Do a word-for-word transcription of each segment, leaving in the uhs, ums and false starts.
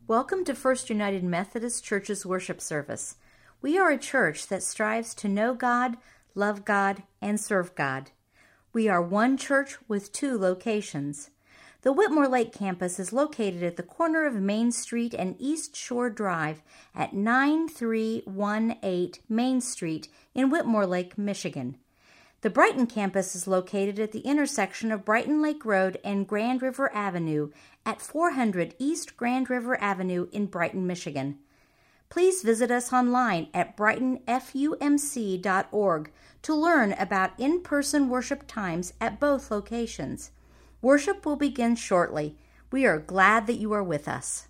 Welcome to First United Methodist Church's worship service. We are a church that strives to know God, love God, and serve God. We are one church with two locations. The Whitmore Lake campus is located at the corner of Main Street and East Shore Drive at nine three one eight Main Street in Whitmore Lake, Michigan. The Brighton campus is located at the intersection of Brighton Lake Road and Grand River Avenue at four hundred East Grand River Avenue in Brighton, Michigan. Please visit us online at brighton f u m c dot org to learn about in-person worship times at both locations. Worship will begin shortly. We are glad that you are with us.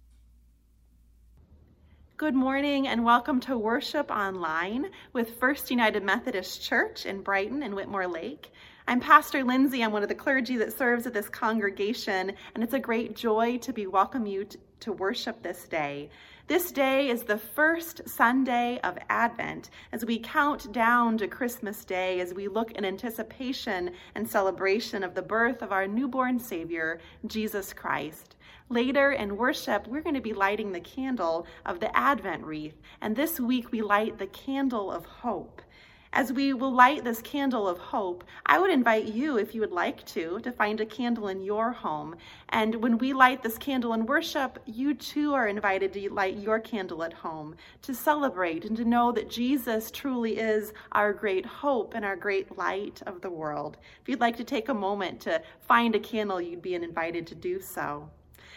Good morning and welcome to Worship Online with First United Methodist Church in Brighton and Whitmore Lake. I'm Pastor Lindsay. I'm one of the clergy that serves at this congregation, and it's a great joy to be welcoming you to, to worship this day. This day is the first Sunday of Advent as we count down to Christmas Day, as we look in anticipation and celebration of the birth of our newborn Savior, Jesus Christ. Later in worship, we're going to be lighting the candle of the Advent wreath, and this week we light the candle of hope. As we will light this candle of hope, I would invite you, if you would like to, to find a candle in your home. And when we light this candle in worship, you too are invited to light your candle at home, to celebrate and to know that Jesus truly is our great hope and our great light of the world. If you'd like to take a moment to find a candle, you'd be invited to do so.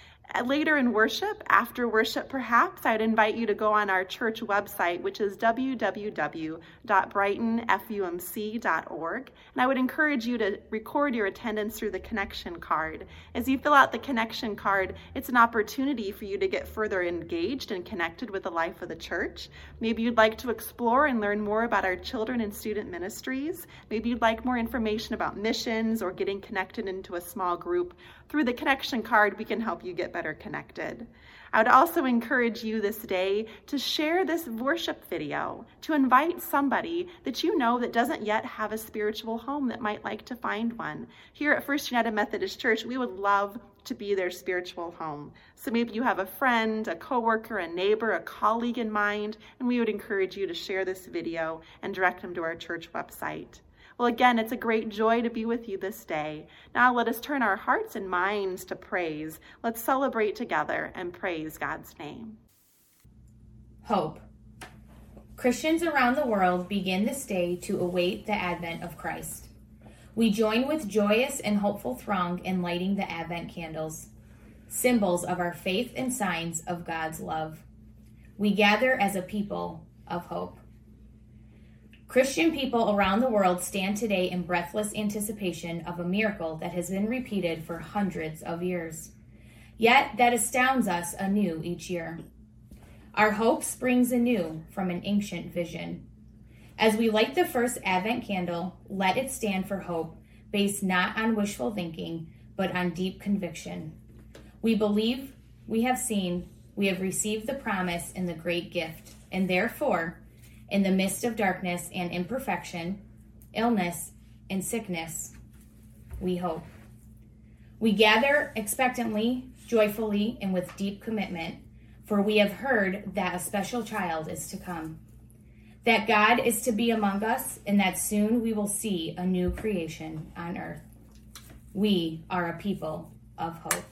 Later in worship, after worship perhaps, I'd invite you to go on our church website, which is w w w dot brighton f u m c dot org. And I would encourage you to record your attendance through the connection card. As you fill out the connection card, it's an opportunity for you to get further engaged and connected with the life of the church. Maybe you'd like to explore and learn more about our children and student ministries. Maybe you'd like more information about missions or getting connected into a small group. Through the connection card, we can help you get better connected. I would also encourage you this day to share this worship video, to invite somebody that you know that doesn't yet have a spiritual home that might like to find one. Here at First United Methodist Church, we would love to be their spiritual home. So maybe you have a friend, a coworker, a neighbor, a colleague in mind, and we would encourage you to share this video and direct them to our church website. Well, again, it's a great joy to be with you this day. Now let us turn our hearts and minds to praise. Let's celebrate together and praise God's name. Hope. Christians around the world begin this day to await the advent of Christ. We join with joyous and hopeful throng in lighting the Advent candles, symbols of our faith and signs of God's love. We gather as a people of hope. Christian people around the world stand today in breathless anticipation of a miracle that has been repeated for hundreds of years. Yet that astounds us anew each year. Our hope springs anew from an ancient vision. As we light the first Advent candle, let it stand for hope, based not on wishful thinking, but on deep conviction. We believe, we have seen, we have received the promise and the great gift, and therefore, in the midst of darkness and imperfection, illness and sickness, we hope. We gather expectantly, joyfully, and with deep commitment, for we have heard that a special child is to come, that God is to be among us, and that soon we will see a new creation on earth. We are a people of hope.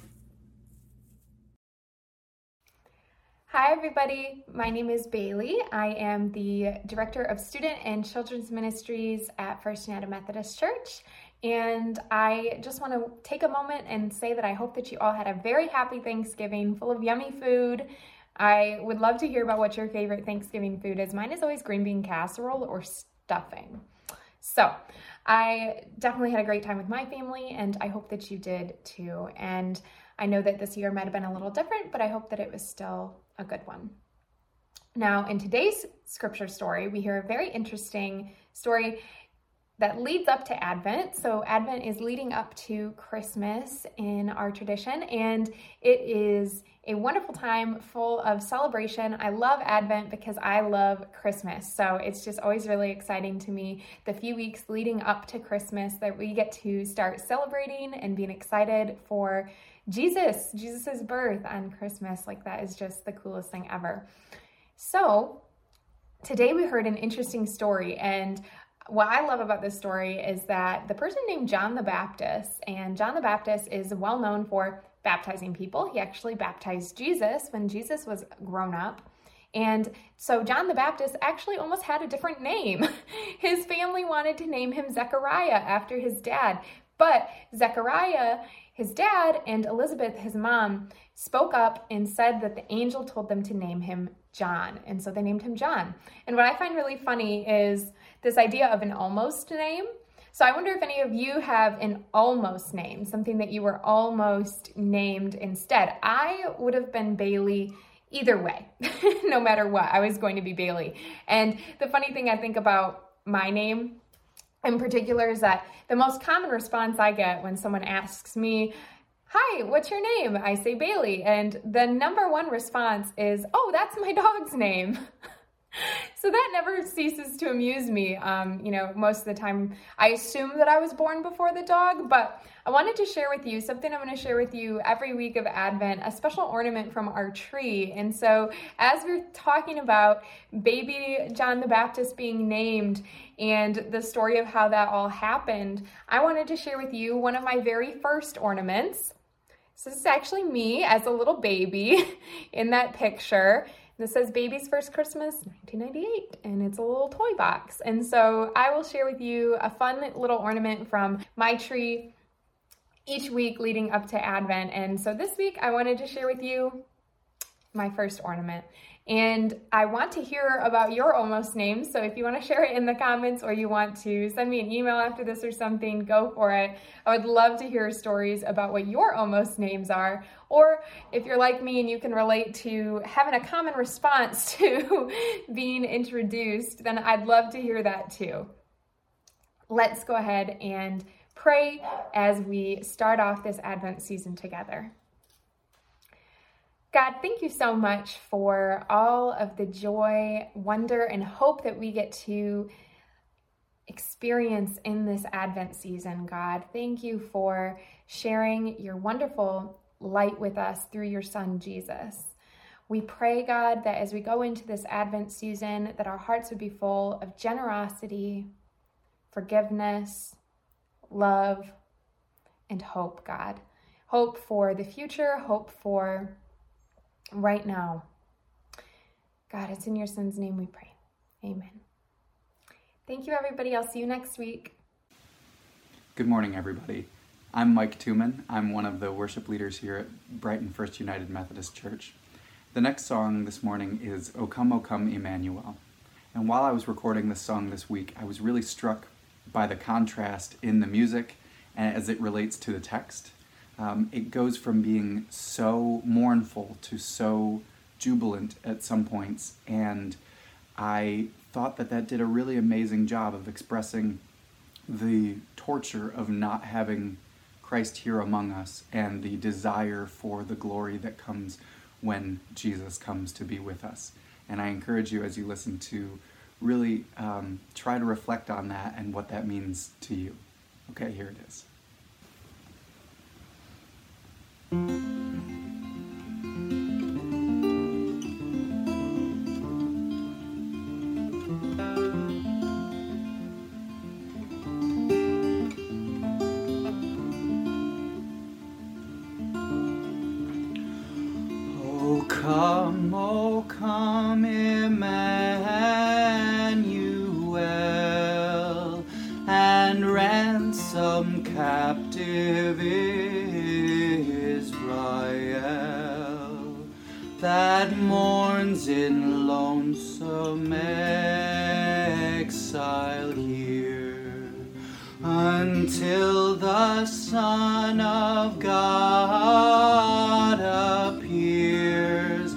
Hi everybody, my name is Bailey. I am the Director of Student and Children's Ministries at First United Methodist Church, and I just want to take a moment and say that I hope that you all had a very happy Thanksgiving full of yummy food. I would love to hear about what your favorite Thanksgiving food is. Mine is always green bean casserole or stuffing. So I definitely had a great time with my family, and I hope that you did too. And I know that this year might have been a little different, but I hope that it was still a good one. Now, in today's scripture story, we hear a very interesting story that leads up to Advent. So Advent is leading up to Christmas in our tradition, and it is a wonderful time full of celebration. I love Advent because I love Christmas. So it's just always really exciting to me, the few weeks leading up to Christmas, that we get to start celebrating and being excited for Jesus, Jesus's birth on Christmas. Like, that is just the coolest thing ever. So today we heard an interesting story, and what I love about this story is that the person named John the Baptist, and John the Baptist is well known for baptizing people. He actually baptized Jesus when Jesus was grown up. And so John the Baptist actually almost had a different name. His family wanted to name him Zechariah after his dad, but Zechariah, his dad, and Elizabeth, his mom, spoke up and said that the angel told them to name him John. And so they named him John. And what I find really funny is this idea of an almost name. So I wonder if any of you have an almost name, something that you were almost named instead. I would have been Bailey either way. No matter what, I was going to be Bailey. And the funny thing I think about my name in particular is that the most common response I get when someone asks me, "Hi, what's your name?" I say Bailey. And the number one response is, "Oh, that's my dog's name." So that never ceases to amuse me. Um, you know, most of the time I assume that I was born before the dog, but I wanted to share with you something I'm going to share with you every week of Advent, a special ornament from our tree. And so as we're talking about baby John the Baptist being named and the story of how that all happened, I wanted to share with you one of my very first ornaments. So this is actually me as a little baby in that picture. This says Baby's First Christmas, nineteen ninety-eight, and it's a little toy box. And so I will share with you a fun little ornament from my tree each week leading up to Advent. And so this week I wanted to share with you my first ornament. And I want to hear about your almost names. So if you want to share it in the comments or you want to send me an email after this or something, go for it. I would love to hear stories about what your almost names are. Or if you're like me and you can relate to having a common response to being introduced, then I'd love to hear that too. Let's go ahead and pray as we start off this Advent season together. God, thank you so much for all of the joy, wonder, and hope that we get to experience in this Advent season, God. Thank you for sharing your wonderful light with us through your Son, Jesus. We pray, God, that as we go into this Advent season, that our hearts would be full of generosity, forgiveness, love, and hope, God. Hope for the future, hope for right now. God, it's in your Son's name we pray. Amen. Thank you, everybody. I'll see you next week. Good morning, everybody. I'm Mike Tuman. I'm one of the worship leaders here at Brighton First United Methodist Church. The next song this morning is O Come, O Come, Emmanuel. And while I was recording this song this week, I was really struck by the contrast in the music as it relates to the text. Um, it goes from being so mournful to so jubilant at some points, and I thought that that did a really amazing job of expressing the torture of not having Christ here among us and the desire for the glory that comes when Jesus comes to be with us. And I encourage you as you listen to really um, try to reflect on that and what that means to you. Okay, here it is. Oh come, oh come, Emmanuel, and ransom captive Israel that mourns in lonesome exile here, until the Son of God appears.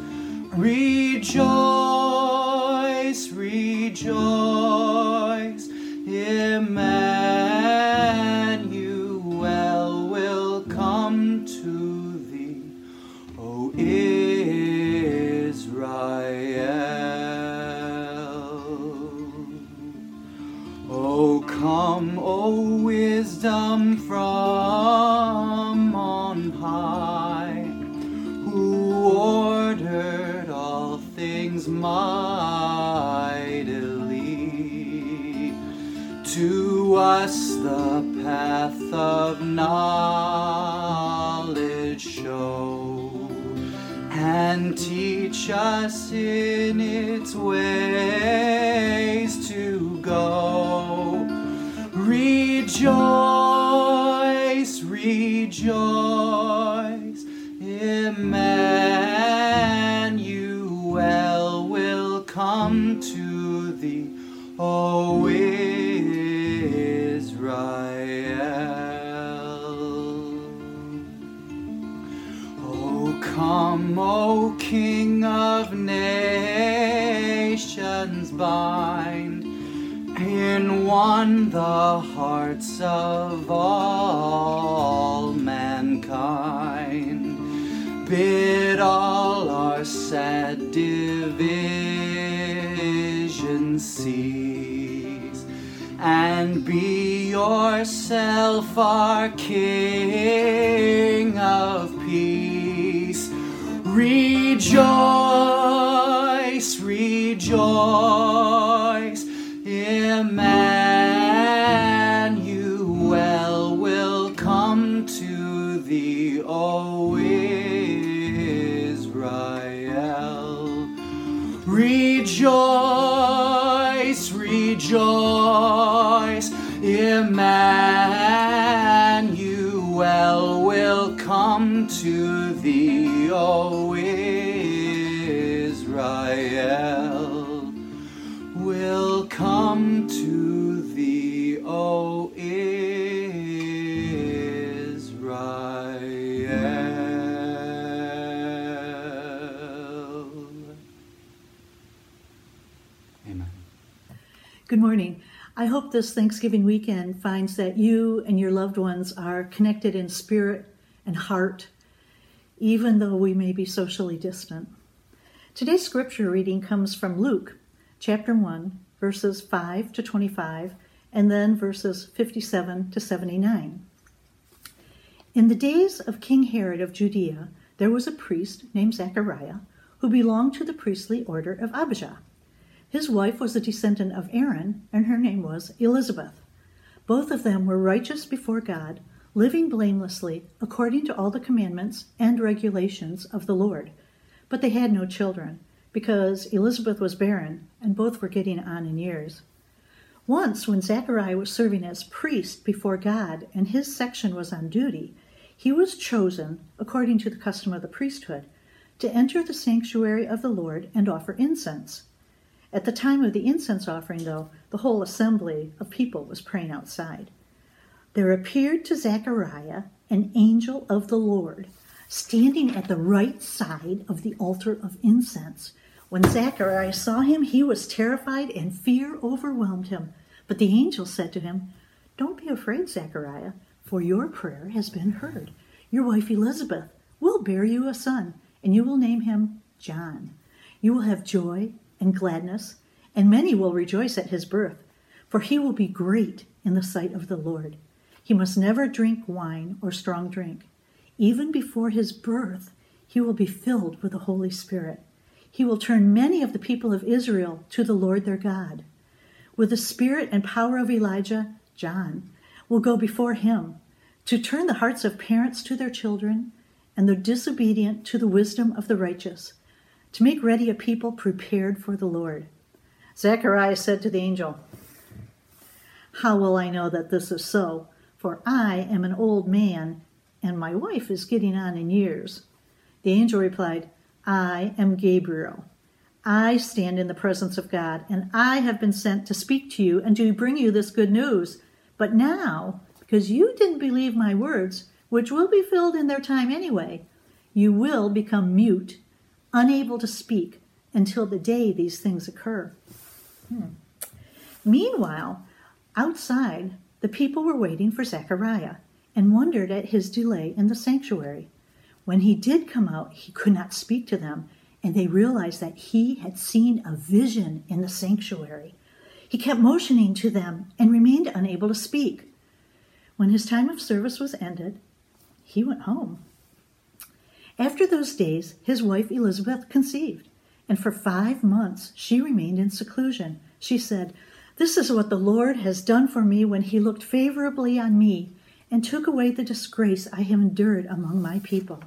Rejoice, rejoice, Emmanuel will come to thee, O Israel. O come, O wisdom from on high, shines mightily. To us the path of knowledge show, and teach us in its ways to go. Rejoice, rejoice, Emmanuel will come to thee, O Israel. O come, O King of nations, bind in one the hearts of all mankind. Bid all our sad divisions cease, and be yourself our King of peace. Rejoice, rejoice, Emmanuel will come to thee, O Israel. Rejoice, rejoice, Emmanuel will come to thee, O Israel. Will come to thee, O Israel. Amen. Good morning. I hope this Thanksgiving weekend finds that you and your loved ones are connected in spirit and heart, even though we may be socially distant. Today's scripture reading comes from Luke, chapter one, verses five to twenty-five, and then verses fifty-seven to seventy-nine. In the days of King Herod of Judea, there was a priest named Zechariah who belonged to the priestly order of Abijah. His wife was a descendant of Aaron, and her name was Elizabeth. Both of them were righteous before God, living blamelessly according to all the commandments and regulations of the Lord. But they had no children, because Elizabeth was barren, and both were getting on in years. Once, when Zechariah was serving as priest before God, and his section was on duty, he was chosen, according to the custom of the priesthood, to enter the sanctuary of the Lord and offer incense. At the time of the incense offering, though, the whole assembly of people was praying outside. There appeared to Zechariah an angel of the Lord, standing at the right side of the altar of incense. When Zechariah saw him, he was terrified, and fear overwhelmed him. But the angel said to him, "Don't be afraid, Zechariah, for your prayer has been heard. Your wife Elizabeth will bear you a son, and you will name him John. You will have joy and gladness, and many will rejoice at his birth, for he will be great in the sight of the Lord. He must never drink wine or strong drink. Even before his birth, he will be filled with the Holy Spirit. He will turn many of the people of Israel to the Lord their God. With the spirit and power of Elijah, John will go before him to turn the hearts of parents to their children and the disobedient to the wisdom of the righteous, to make ready a people prepared for the Lord." Zechariah said to the angel, "How will I know that this is so? For I am an old man, and my wife is getting on in years." The angel replied, "I am Gabriel. I stand in the presence of God, and I have been sent to speak to you and to bring you this good news. But now, because you didn't believe my words, which will be filled in their time anyway, you will become mute, unable to speak until the day these things occur." Hmm. Meanwhile, outside, the people were waiting for Zechariah and wondered at his delay in the sanctuary. When he did come out, he could not speak to them, and they realized that he had seen a vision in the sanctuary. He kept motioning to them and remained unable to speak. When his time of service was ended, he went home. After those days, his wife Elizabeth conceived, and for five months she remained in seclusion. She said, "This is what the Lord has done for me when he looked favorably on me and took away the disgrace I have endured among my people."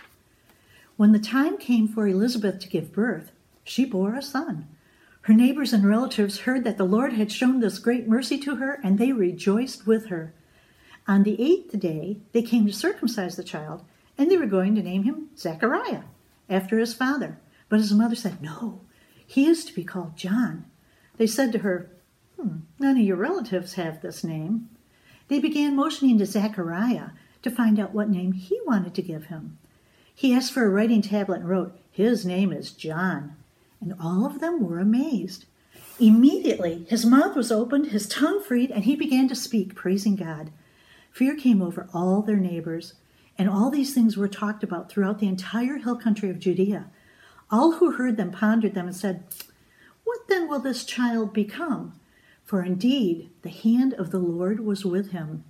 When the time came for Elizabeth to give birth, she bore a son. Her neighbors and relatives heard that the Lord had shown this great mercy to her, and they rejoiced with her. On the eighth day, they came to circumcise the child, and they were going to name him Zechariah, after his father. But his mother said, "No, he is to be called John." They said to her, hmm, "None of your relatives have this name." They began motioning to Zechariah to find out what name he wanted to give him. He asked for a writing tablet and wrote, "His name is John." And all of them were amazed. Immediately, his mouth was opened, his tongue freed, and he began to speak, praising God. Fear came over all their neighbors, and all these things were talked about throughout the entire hill country of Judea. All who heard them pondered them and said, "What then will this child become?" For indeed, the hand of the Lord was with him.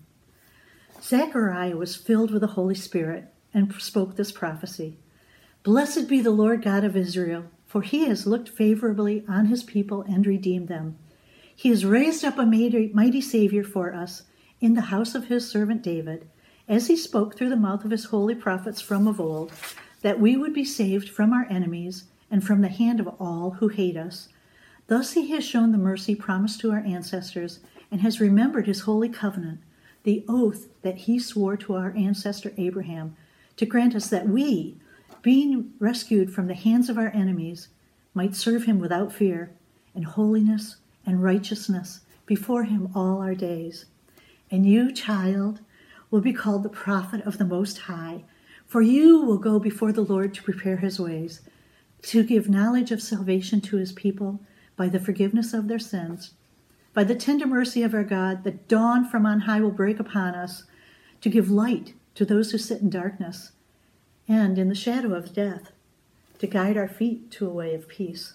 Zechariah was filled with the Holy Spirit and spoke this prophecy. "Blessed be the Lord God of Israel, for he has looked favorably on his people and redeemed them. He has raised up a mighty Savior for us in the house of his servant David, as he spoke through the mouth of his holy prophets from of old, that we would be saved from our enemies and from the hand of all who hate us. Thus he has shown the mercy promised to our ancestors and has remembered his holy covenant, the oath that he swore to our ancestor Abraham, to grant us that we, being rescued from the hands of our enemies, might serve him without fear, in holiness and righteousness before him all our days. And you, child, will be called the prophet of the Most High, for you will go before the Lord to prepare his ways, to give knowledge of salvation to his people by the forgiveness of their sins. By the tender mercy of our God, the dawn from on high will break upon us, to give light to those who sit in darkness and in the shadow of death, to guide our feet to a way of peace."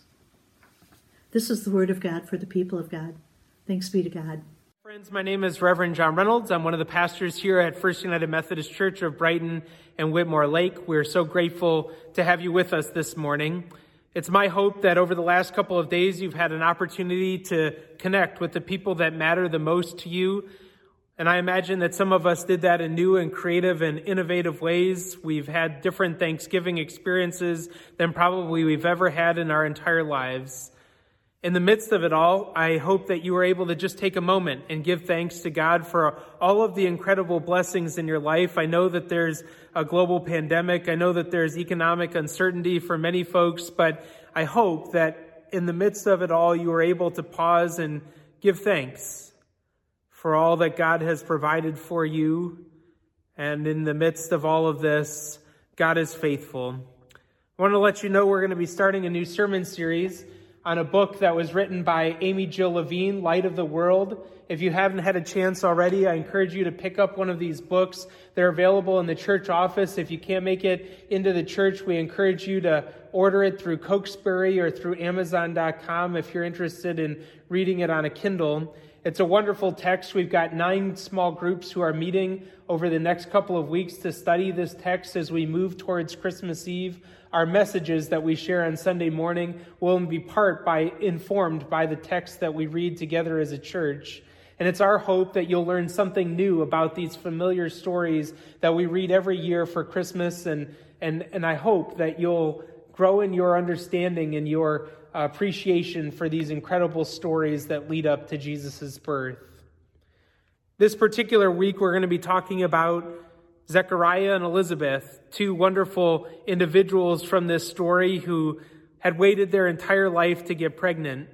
This is the word of God for the people of God. Thanks be to God. Friends, my name is Reverend John Reynolds. I'm one of the pastors here at First United Methodist Church of Brighton and Whitmore Lake. We're so grateful to have you with us this morning. It's my hope that over the last couple of days you've had an opportunity to connect with the people that matter the most to you. And I imagine that some of us did that in new and creative and innovative ways. We've had different Thanksgiving experiences than probably we've ever had in our entire lives. In the midst of it all, I hope that you were able to just take a moment and give thanks to God for all of the incredible blessings in your life. I know that there's a global pandemic. I know that there's economic uncertainty for many folks, but I hope that in the midst of it all, you were able to pause and give thanks for all that God has provided for you. And in the midst of all of this, God is faithful. I want to let you know we're going to be starting a new sermon series on a book that was written by Amy Jill Levine, Light of the World. If you haven't had a chance already, I encourage you to pick up one of these books. They're available in the church office. If you can't make it into the church, we encourage you to order it through Cokesbury or through Amazon dot com if you're interested in reading it on a Kindle. It's a wonderful text. We've got nine small groups who are meeting over the next couple of weeks to study this text as we move towards Christmas Eve. Our messages that we share on Sunday morning will be part by informed by the text that we read together as a church. And it's our hope that you'll learn something new about these familiar stories that we read every year for Christmas. And, and, and I hope that you'll grow in your understanding and your appreciation for these incredible stories that lead up to Jesus' birth. This particular week, we're going to be talking about Zechariah and Elizabeth, two wonderful individuals from this story who had waited their entire life to get pregnant.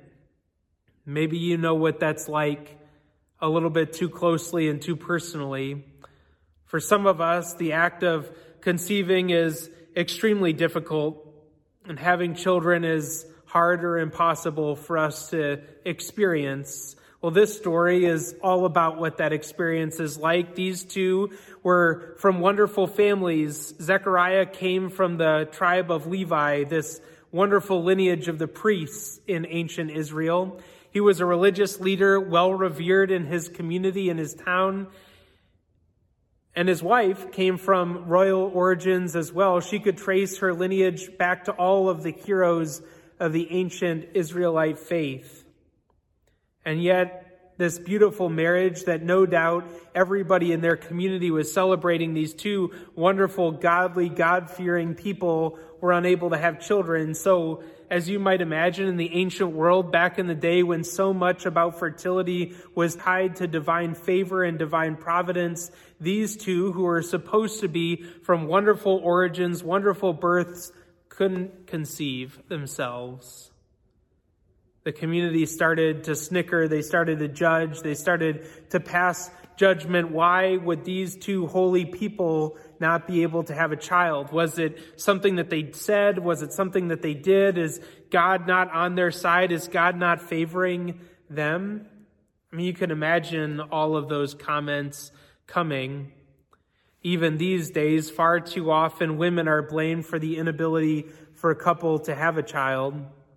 Maybe you know what that's like a little bit too closely and too personally. For some of us, the act of conceiving is extremely difficult, and having children is hard or impossible for us to experience. Well, this story is all about what that experience is like. These two were from wonderful families. Zechariah came from the tribe of Levi, this wonderful lineage of the priests in ancient Israel. He was a religious leader, well revered in his community, in his town. And his wife came from royal origins as well. She could trace her lineage back to all of the heroes of the ancient Israelite faith. And yet, this beautiful marriage that no doubt everybody in their community was celebrating, these two wonderful, godly, God-fearing people were unable to have children. So, as you might imagine, in the ancient world, back in the day when so much about fertility was tied to divine favor and divine providence, these two, who were supposed to be from wonderful origins, wonderful births, couldn't conceive themselves. The community started to snicker, they started to judge, they started to pass judgment. Why would these two holy people not be able to have a child? Was it something that they said? Was it something that they did? Is God not on their side? Is God not favoring them? I mean, you can imagine all of those comments coming. Even these days, far too often, women are blamed for the inability for a couple to have a child.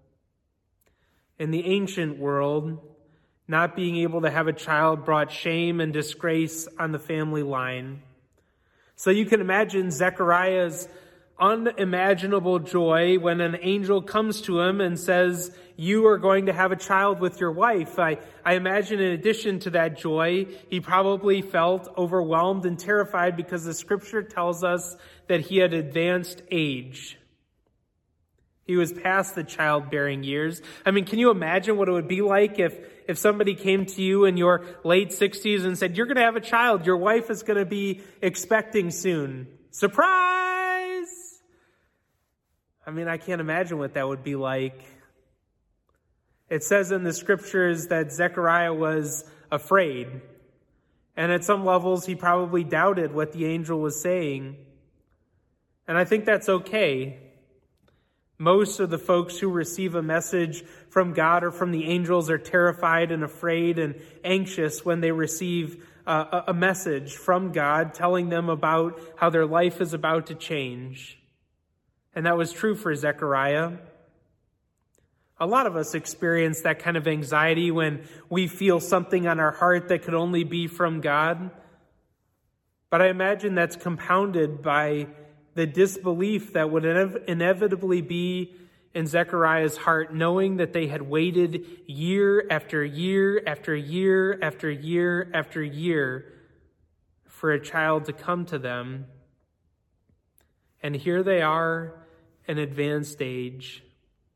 In the ancient world, not being able to have a child brought shame and disgrace on the family line. So you can imagine Zechariah's unimaginable joy when an angel comes to him and says, you are going to have a child with your wife. I, I imagine in addition to that joy, he probably felt overwhelmed and terrified because the scripture tells us that he had advanced age. He was past the childbearing years. I mean, can you imagine what it would be like if, if somebody came to you in your late sixties and said, you're going to have a child, your wife is going to be expecting soon. Surprise! I mean, I can't imagine what that would be like. It says in the scriptures that Zechariah was afraid. And at some levels, he probably doubted what the angel was saying. And I think that's okay. Most of the folks who receive a message from God or from the angels are terrified and afraid and anxious when they receive uh, a message from God telling them about how their life is about to change. And that was true for Zechariah. A lot of us experience that kind of anxiety when we feel something on our heart that could only be from God. But I imagine that's compounded by the disbelief that would inev- inevitably be in Zechariah's heart, knowing that they had waited year after year after year after year after year for a child to come to them. And here they are in advanced age.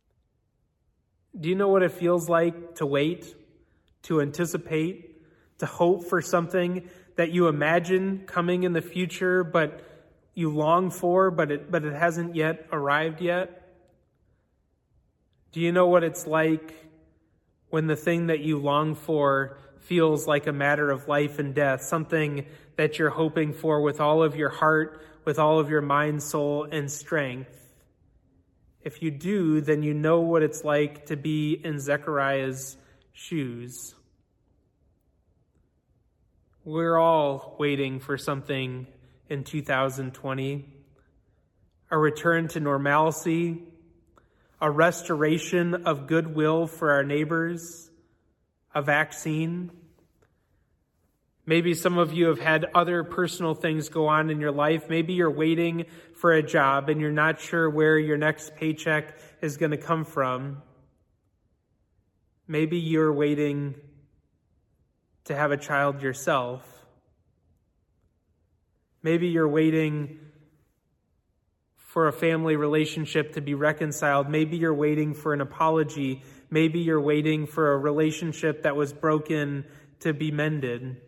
Do you know what it feels like to wait, to anticipate, to hope for something that you imagine coming in the future, but you long for, but it, but it hasn't yet arrived yet? Do you know what it's like when the thing that you long for feels like a matter of life and death, something that you're hoping for with all of your heart, with all of your mind, soul, and strength? If you do, then you know what it's like to be in Zechariah's shoes. We're all waiting for something in two thousand twenty, a return to normalcy, a restoration of goodwill for our neighbors, a vaccine. Maybe some of you have had other personal things go on in your life. Maybe you're waiting for a job and you're not sure where your next paycheck is going to come from. Maybe you're waiting to have a child yourself. Maybe you're waiting for a family relationship to be reconciled. Maybe you're waiting for an apology. Maybe you're waiting for a relationship that was broken to be mended.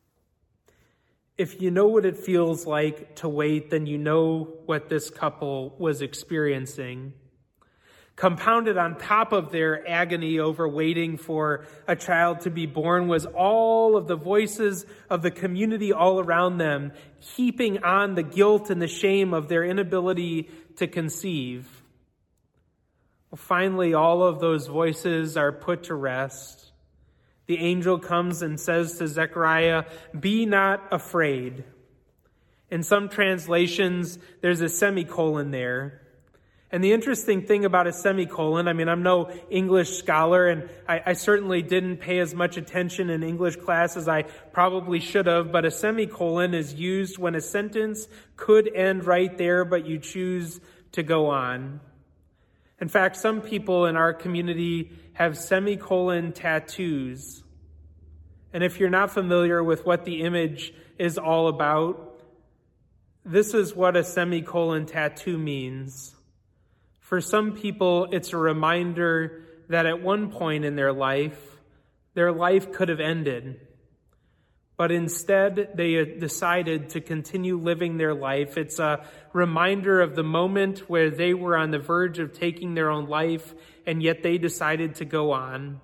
If you know what it feels like to wait, then you know what this couple was experiencing. Compounded on top of their agony over waiting for a child to be born was all of the voices of the community all around them, heaping on the guilt and the shame of their inability to conceive. Well, finally, all of those voices are put to rest. The angel comes and says to Zechariah, "Be not afraid." In some translations, there's a semicolon there. And the interesting thing about a semicolon, I mean, I'm no English scholar, and I, I certainly didn't pay as much attention in English class as I probably should have, but a semicolon is used when a sentence could end right there, but you choose to go on. In fact, some people in our community have semicolon tattoos. And if you're not familiar with what the image is all about, this is what a semicolon tattoo means. For some people, it's a reminder that at one point in their life, their life could have ended. But instead, they decided to continue living their life. It's a reminder of the moment where they were on the verge of taking their own life, and yet they decided to go on.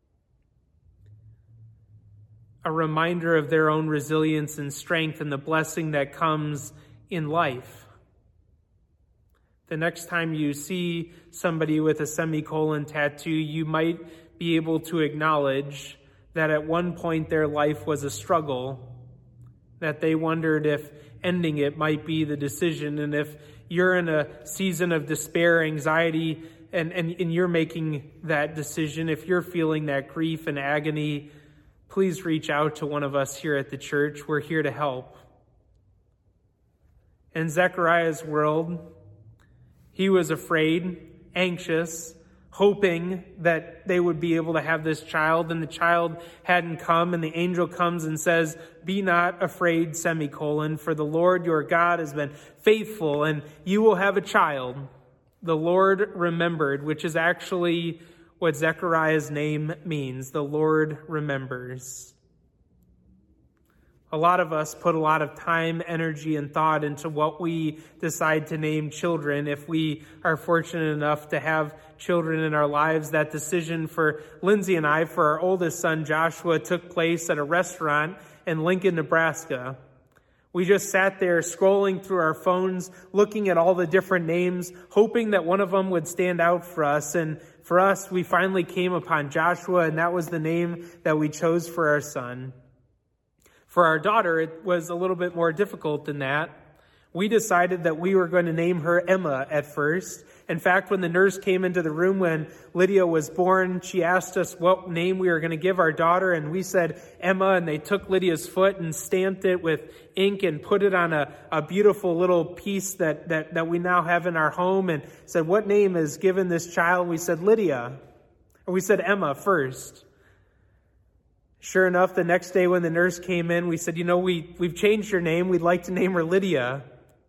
A reminder of their own resilience and strength and the blessing that comes in life. The next time you see somebody with a semicolon tattoo, you might be able to acknowledge that at one point their life was a struggle, that they wondered if ending it might be the decision. And if you're in a season of despair, anxiety, and, and, and you're making that decision, if you're feeling that grief and agony, please reach out to one of us here at the church. We're here to help. In Zechariah's world, he was afraid, anxious, hoping that they would be able to have this child, and the child hadn't come, and the angel comes and says, "Be not afraid, semicolon, for the Lord your God has been faithful, and you will have a child." The Lord remembered, which is actually what Zechariah's name means. The Lord remembers. A lot of us put a lot of time, energy, and thought into what we decide to name children. If we are fortunate enough to have children in our lives, that decision for Lindsay and I, for our oldest son, Joshua, took place at a restaurant in Lincoln, Nebraska. We just sat there scrolling through our phones, looking at all the different names, hoping that one of them would stand out for us. And for us, we finally came upon Joshua, and that was the name that we chose for our son. For our daughter, it was a little bit more difficult than that. We decided that we were going to name her Emma at first. In fact, when the nurse came into the room when Lydia was born, she asked us what name we were going to give our daughter, and we said Emma, and they took Lydia's foot and stamped it with ink and put it on a, a beautiful little piece that, that, that we now have in our home, and said, "What name is given this child?" We said Lydia, or we said Emma first. Sure enough, the next day when the nurse came in, we said, you know, we, we've changed her name. We'd like to name her Lydia.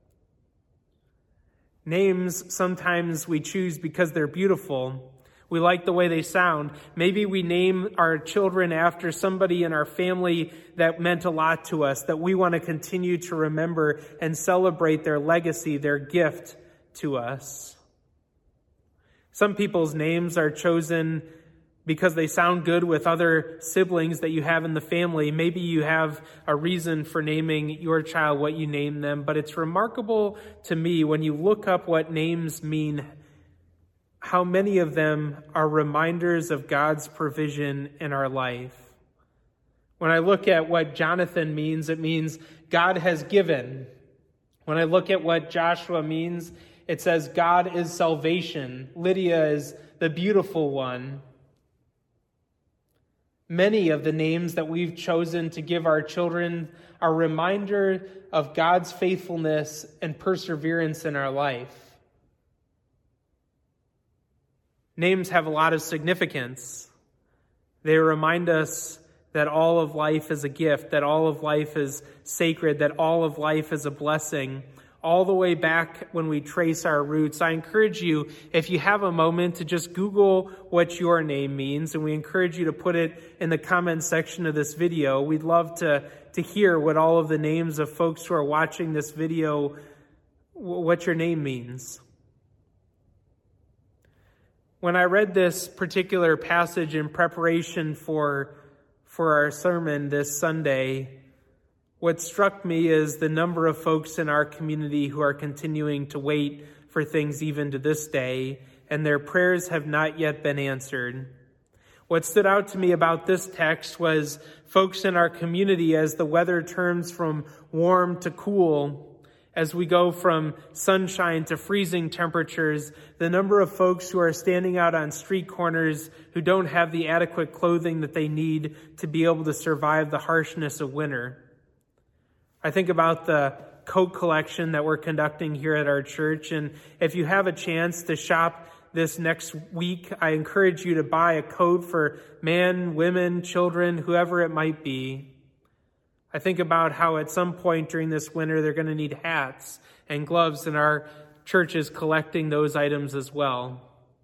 Names sometimes we choose because they're beautiful. We like the way they sound. Maybe we name our children after somebody in our family that meant a lot to us, that we want to continue to remember and celebrate their legacy, their gift to us. Some people's names are chosen because they sound good with other siblings that you have in the family. Maybe you have a reason for naming your child what you name them, but it's remarkable to me when you look up what names mean, how many of them are reminders of God's provision in our life. When I look at what Jonathan means, it means God has given. When I look at what Joshua means, it says God is salvation. Lydia is the beautiful one. Many of the names that we've chosen to give our children are a reminder of God's faithfulness and perseverance in our life. Names have a lot of significance. They remind us that all of life is a gift, that all of life is sacred, that all of life is a blessing. All the way back when we trace our roots. I encourage you, if you have a moment, to just Google what your name means, and we encourage you to put it in the comment section of this video. We'd love to, to hear what all of the names of folks who are watching this video, what your name means. When I read this particular passage in preparation for, for our sermon this Sunday, what struck me is the number of folks in our community who are continuing to wait for things even to this day, and their prayers have not yet been answered. What stood out to me about this text was folks in our community, as the weather turns from warm to cool, as we go from sunshine to freezing temperatures, the number of folks who are standing out on street corners who don't have the adequate clothing that they need to be able to survive the harshness of winter. I think about the coat collection that we're conducting here at our church, and if you have a chance to shop this next week, I encourage you to buy a coat for men, women, children, whoever it might be. I think about how at some point during this winter, they're going to need hats and gloves, and our church is collecting those items as well.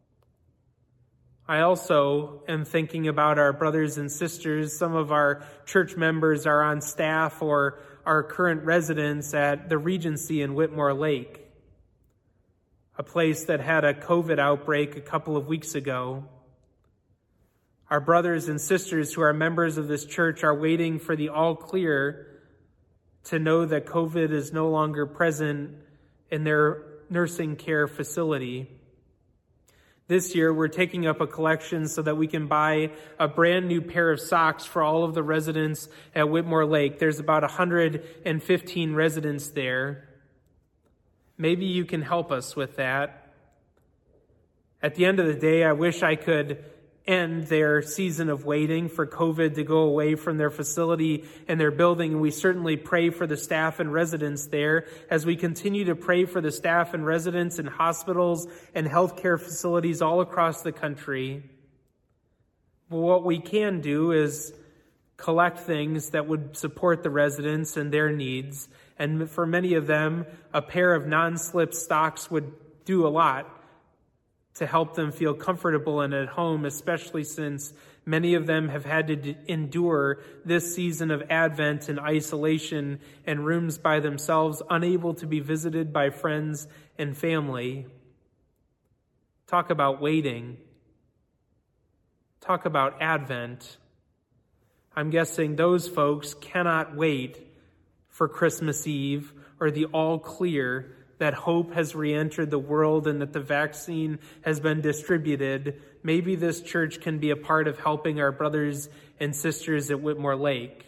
I also am thinking about our brothers and sisters. Some of our church members are on staff or are current residents at the Regency in Whitmore Lake, a place that had a COVID outbreak a couple of weeks ago. Our brothers and sisters who are members of this church are waiting for the all clear to know that COVID is no longer present in their nursing care facility. This year, we're taking up a collection so that we can buy a brand new pair of socks for all of the residents at Whitmore Lake. There's about one hundred fifteen residents there. Maybe you can help us with that. At the end of the day, I wish I could end their season of waiting for COVID to go away from their facility and their building. And we certainly pray for the staff and residents there as we continue to pray for the staff and residents in hospitals and healthcare facilities all across the country. But what we can do is collect things that would support the residents and their needs. And for many of them, a pair of non-slip socks would do a lot to help them feel comfortable and at home, especially since many of them have had to d- endure this season of Advent in isolation and rooms by themselves, unable to be visited by friends and family. Talk about waiting. Talk about Advent. I'm guessing those folks cannot wait for Christmas Eve or the all clear that hope has re-entered the world and that the vaccine has been distributed. Maybe this church can be a part of helping our brothers and sisters at Whitmore Lake.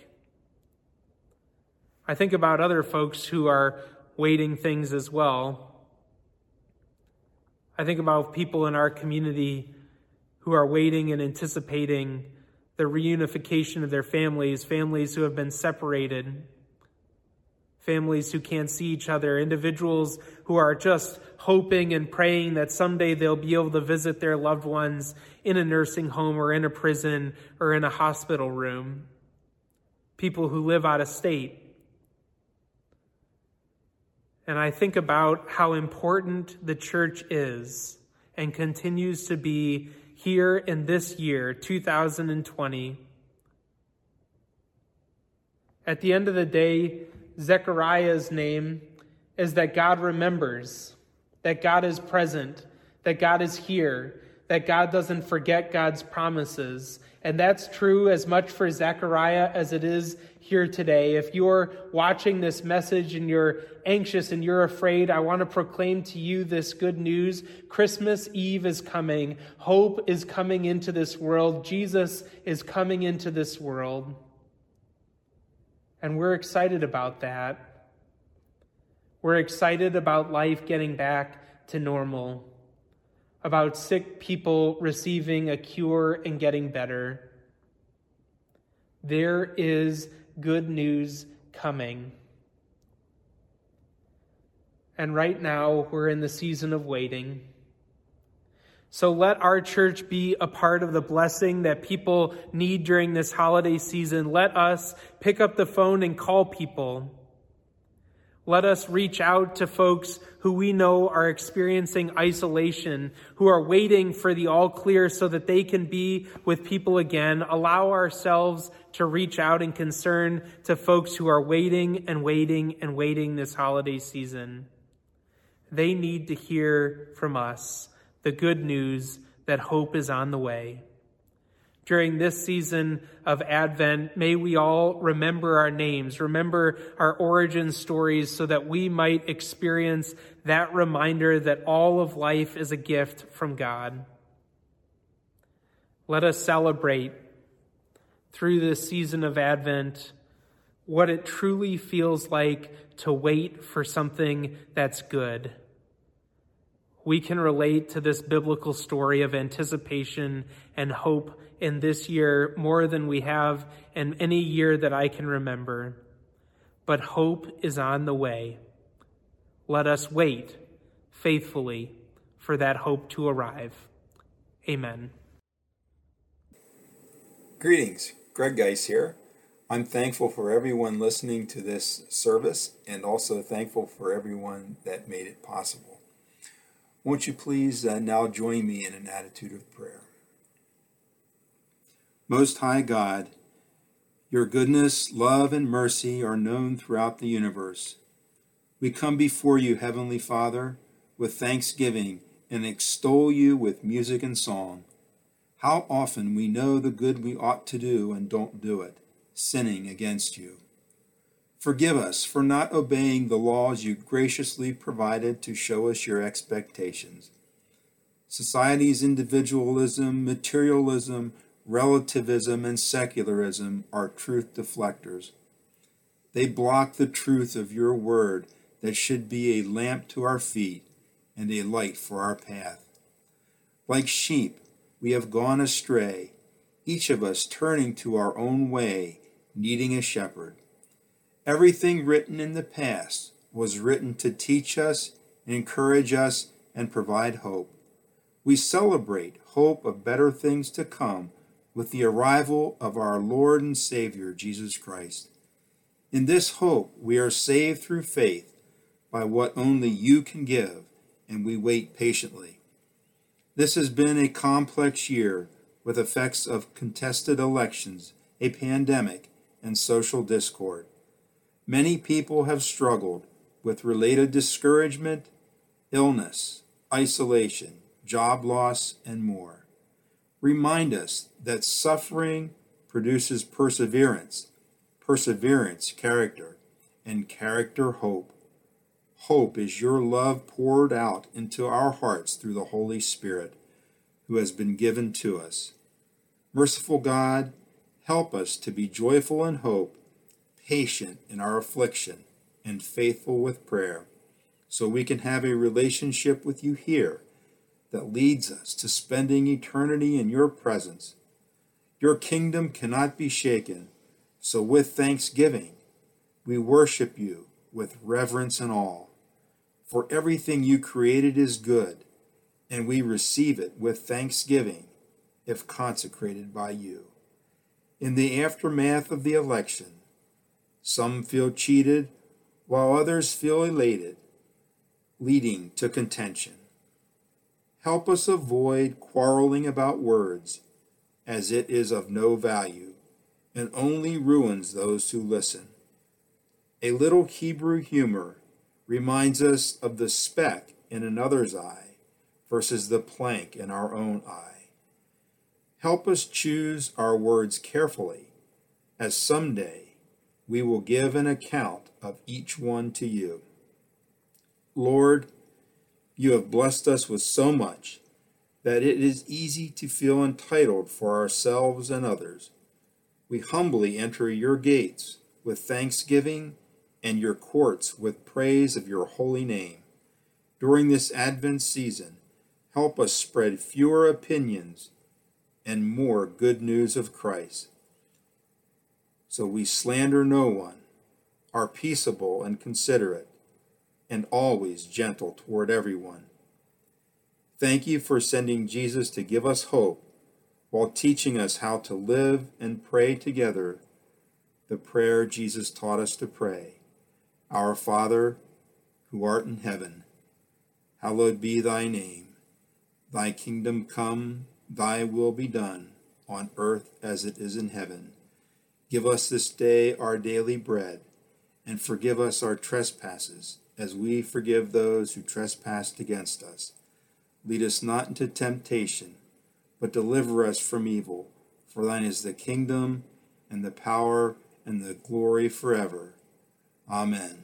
I think about other folks who are waiting things as well. I think about people in our community who are waiting and anticipating the reunification of their families, families who have been separated, families who can't see each other, individuals who are just hoping and praying that someday they'll be able to visit their loved ones in a nursing home or in a prison or in a hospital room. People who live out of state. And I think about how important the church is and continues to be here in this year, two thousand twenty. At the end of the day, Zechariah's name is that God remembers, that God is present, that God is here, that God doesn't forget God's promises. And that's true as much for Zechariah as it is here today. If you're watching this message and you're anxious and you're afraid, I want to proclaim to you this good news. Christmas Eve is coming. Hope is coming into this world. Jesus is coming into this world. And we're excited about that. We're excited about life getting back to normal, about sick people receiving a cure and getting better. There is good news coming. And right now, we're in the season of waiting. So let our church be a part of the blessing that people need during this holiday season. Let us pick up the phone and call people. Let us reach out to folks who we know are experiencing isolation, who are waiting for the all clear so that they can be with people again. Allow ourselves to reach out in concern to folks who are waiting and waiting and waiting this holiday season. They need to hear from us the good news that hope is on the way. During this season of Advent, may we all remember our names, remember our origin stories so that we might experience that reminder that all of life is a gift from God. Let us celebrate through this season of Advent what it truly feels like to wait for something that's good. We can relate to this biblical story of anticipation and hope in this year more than we have in any year that I can remember. But hope is on the way. Let us wait faithfully for that hope to arrive. Amen. Greetings, Greg Geis here. I'm thankful for everyone listening to this service and also thankful for everyone that made it possible. Won't you please uh, now join me in an attitude of prayer. Most High God, your goodness, love, and mercy are known throughout the universe. We come before you, Heavenly Father, with thanksgiving and extol you with music and song. How often we know the good we ought to do and don't do it, sinning against you. Forgive us for not obeying the laws you graciously provided to show us your expectations. Society's individualism, materialism, relativism, and secularism are truth deflectors. They block the truth of your word that should be a lamp to our feet and a light for our path. Like sheep, we have gone astray, each of us turning to our own way, needing a shepherd. Everything written in the past was written to teach us, encourage us, and provide hope. We celebrate hope of better things to come with the arrival of our Lord and Savior, Jesus Christ. In this hope, we are saved through faith by what only you can give, and we wait patiently. This has been a complex year with effects of contested elections, a pandemic, and social discord. Many people have struggled with related discouragement, illness, isolation, job loss, and more. Remind us that suffering produces perseverance, perseverance, character, and character, hope. Hope is your love poured out into our hearts through the Holy Spirit, who has been given to us. Merciful God, help us to be joyful in hope, patient in our affliction, and faithful with prayer, so we can have a relationship with you here that leads us to spending eternity in your presence. Your kingdom cannot be shaken, so with thanksgiving, we worship you with reverence and awe. For everything you created is good, and we receive it with thanksgiving if consecrated by you. In the aftermath of the election, some feel cheated while others feel elated, leading to contention. Help us avoid quarreling about words, as it is of no value and only ruins those who listen. A little Hebrew humor reminds us of the speck in another's eye versus the plank in our own eye. Help us choose our words carefully, as someday we will give an account of each one to you. Lord, you have blessed us with so much that it is easy to feel entitled for ourselves and others. We humbly enter your gates with thanksgiving and your courts with praise of your holy name. During this Advent season, help us spread fewer opinions and more good news of Christ. So we slander no one, are peaceable and considerate, and always gentle toward everyone. Thank you for sending Jesus to give us hope while teaching us how to live and pray together the prayer Jesus taught us to pray. Our Father, who art in heaven, hallowed be thy name. Thy kingdom come, thy will be done, on earth as it is in heaven. Give us this day our daily bread, and forgive us our trespasses, as we forgive those who trespass against us. Lead us not into temptation, but deliver us from evil. For thine is the kingdom, and the power, and the glory forever. Amen.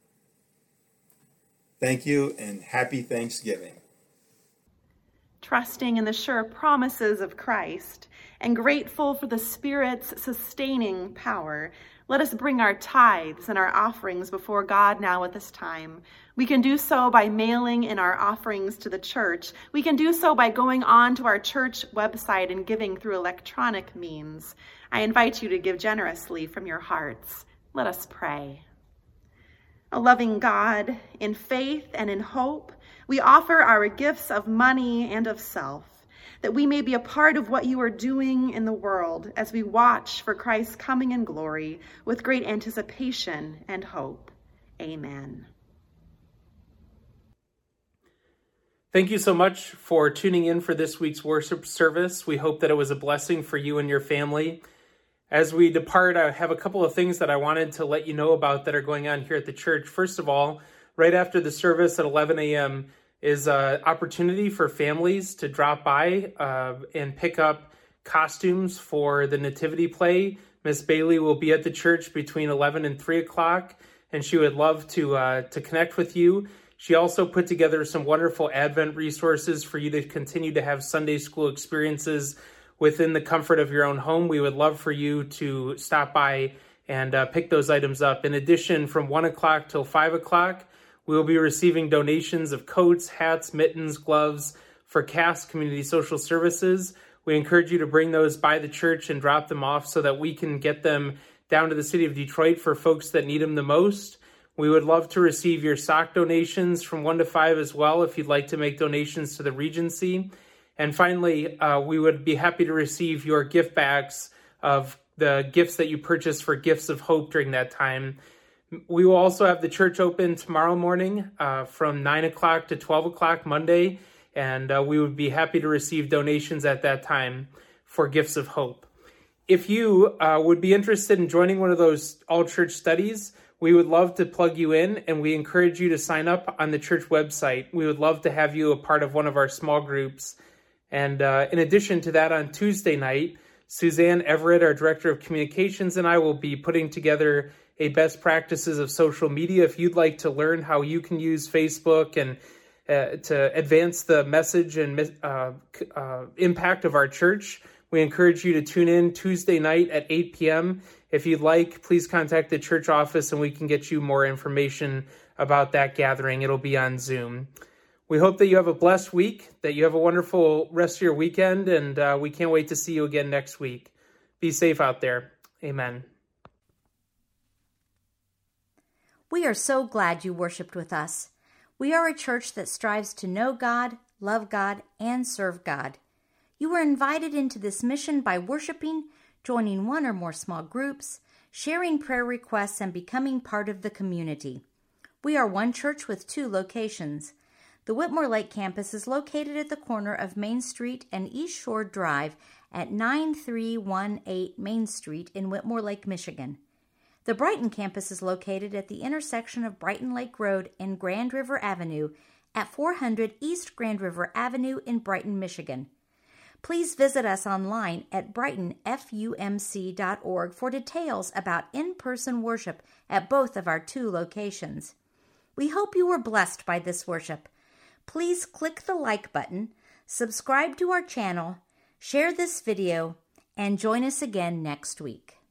Thank you, and happy Thanksgiving. Trusting in the sure promises of Christ and grateful for the Spirit's sustaining power, let us bring our tithes and our offerings before God now at this time. We can do so by mailing in our offerings to the church. We can do so by going on to our church website and giving through electronic means. I invite you to give generously from your hearts. Let us pray. A loving God, in faith and in hope, We offer our gifts of money and of self, that we may be a part of what you are doing in the world as we watch for Christ's coming in glory with great anticipation and hope. Amen. Thank you so much for tuning in for this week's worship service. We hope that it was a blessing for you and your family. As we depart, I have a couple of things that I wanted to let you know about that are going on here at the church. First of all, right after the service at eleven a.m. is an opportunity for families to drop by uh, and pick up costumes for the nativity play. Miss Bailey will be at the church between eleven and three o'clock, and she would love to uh, to connect with you. She also put together some wonderful Advent resources for you to continue to have Sunday school experiences within the comfort of your own home. We would love for you to stop by and uh, pick those items up. In addition, from one o'clock till five o'clock, we will be receiving donations of coats, hats, mittens, gloves for C A S Community Social Services. We encourage you to bring those by the church and drop them off so that we can get them down to the city of Detroit for folks that need them the most. We would love to receive your sock donations from one to five as well if you'd like to make donations to the Regency. And finally, uh, we would be happy to receive your gift bags of the gifts that you purchased for Gifts of Hope during that time. We will also have the church open tomorrow morning uh, from nine o'clock to twelve o'clock Monday, and uh, we would be happy to receive donations at that time for Gifts of Hope. If you uh, would be interested in joining one of those all-church studies, we would love to plug you in, and we encourage you to sign up on the church website. We would love to have you a part of one of our small groups. And uh, in addition to that, on Tuesday night, Suzanne Everett, our Director of Communications, and I will be putting together a best practices of social media. If you'd like to learn how you can use Facebook and uh, to advance the message and uh, uh, impact of our church, we encourage you to tune in Tuesday night at eight p.m. If you'd like, please contact the church office and we can get you more information about that gathering. It'll be on Zoom. We hope that you have a blessed week, that you have a wonderful rest of your weekend, and uh, we can't wait to see you again next week. Be safe out there. Amen. We are so glad you worshiped with us. We are a church that strives to know God, love God, and serve God. You were invited into this mission by worshiping, joining one or more small groups, sharing prayer requests, and becoming part of the community. We are one church with two locations. The Whitmore Lake campus is located at the corner of Main Street and East Shore Drive at nine three one eight Main Street in Whitmore Lake, Michigan. The Brighton campus is located at the intersection of Brighton Lake Road and Grand River Avenue at four hundred East Grand River Avenue in Brighton, Michigan. Please visit us online at brighton f u m c dot org for details about in-person worship at both of our two locations. We hope you were blessed by this worship. Please click the like button, subscribe to our channel, share this video, and join us again next week.